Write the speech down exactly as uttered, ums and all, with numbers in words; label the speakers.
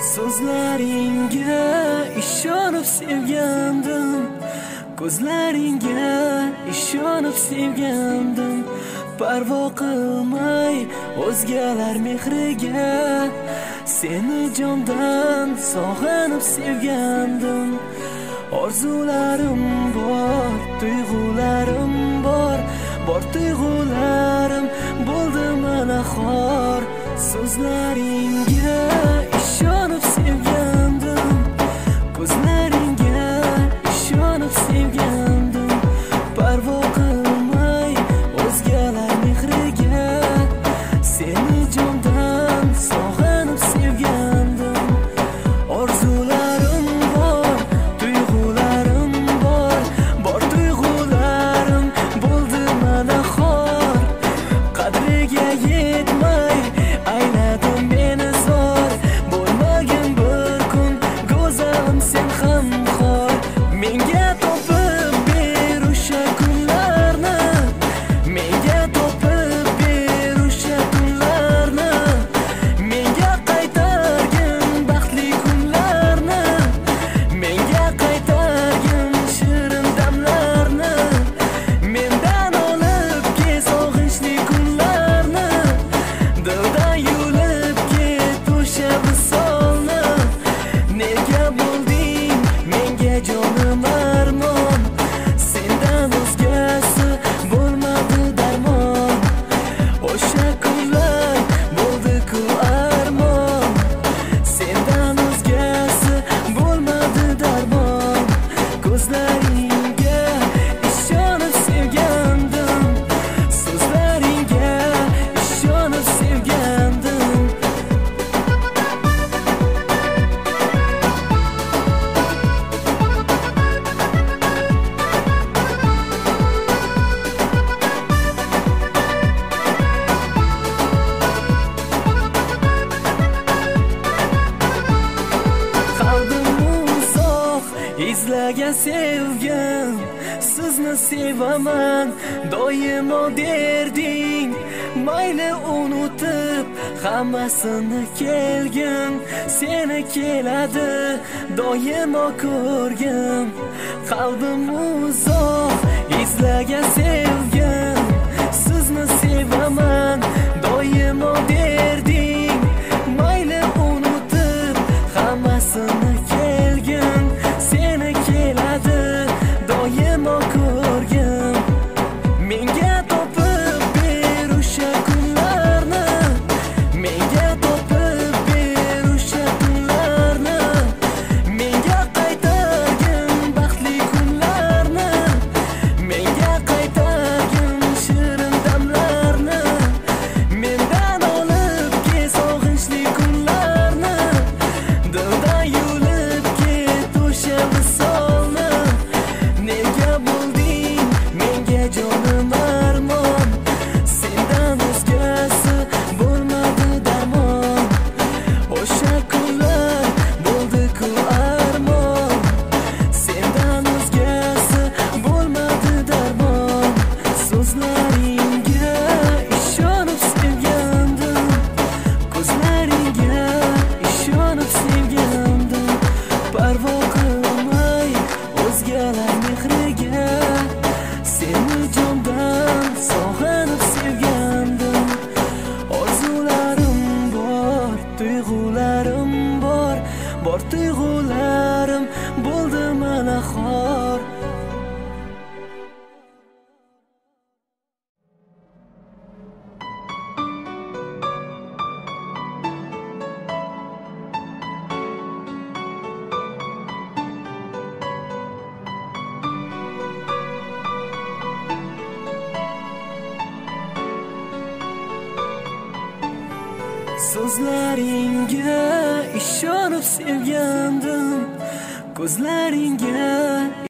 Speaker 1: So'zlaringga ishonib sevgandim, ko'zlaringga ishonib sevgandim. Parvo qilmay o'zgalar mehriga, seni jondan sog'inib sevgandim. Orzularim bor, tuyg'ularim bor, bor tuyg'ularim bo'ldi mana xor. So'zlaringga ishonib sevgandim, ko'zlaringga ishonib sevgandim. Parvo qilmay o'zgalar mehriga, seni jondan sog'inib sevgandim. Orzularim bor, tuyg'ularim bor, bor tuyg'ularim bo'ldi mana xor. Qadriga yetmay ayladim meni zor, bo'lmagin bir kun go'zalim sen ham xor. Menga topib ber o'sha kunlarni, menga topib ber o'sha kunlarni, menga qaytargin baxtli kunlarni, menga qaytargin shirin damlarni, mendan olib ket sog'inchli kunlarni, dildan yulib ket o'sha visolni. Nega bo'lding menga jonim armon, sendan o'zgasi bo'lmadi darmon. O'sha kunlar bo'ldi-ku armon, sendan o'zgasi bo'lmadi darmon. Ko'zlaringga ishonib sevgandim, so'zlaringga ishonib sevgandim. Qalbim uzoq izlagan sevgan, sizni sevaman doimo derding. Mayli unutib hammasini kelgin, seni keladi doimo ko'rgin. Qalbim uzoq izlagan sevgan, sizni sevaman doimo derding. Mayli unutib hammasini kelgin, seni keladi doimo ko'rgin. Menga topib ber o'sha kunlarni, menga topib ber o'sha kunlarni, menga qaytargin baxtli kunlarni, menga qaytargin shirin damlarni, mendan olib ket sog'inchli kunlarni, dildan yulib ket o'sha visolni. Nega bo'lding menga jonim armon, sendan o'zgasi bo'lmadi darmon. O'sha kunlar bo'ldi-ku armon, sendan o'zgasi bo'lmadi darmon. So'zlaringga ishonib sevgandim, ko'zlaringga ishonib sevgandim. Parvo qilmay o'zgalar mehriga, seni jondan sog'inib sevgandim. Orzularim bor, tuyg'ularim bor, bor tuyg'ularim bo'ldi mana xor. So'zlaringga ishonib sevgandim, ko'zlaringga